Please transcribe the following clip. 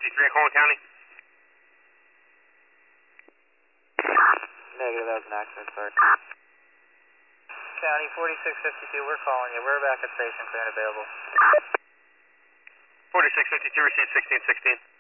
calling county. Negative, that was an accident, sorry. County 4652, we're calling you. We're back at station, clear and available. 4652, receive 1616.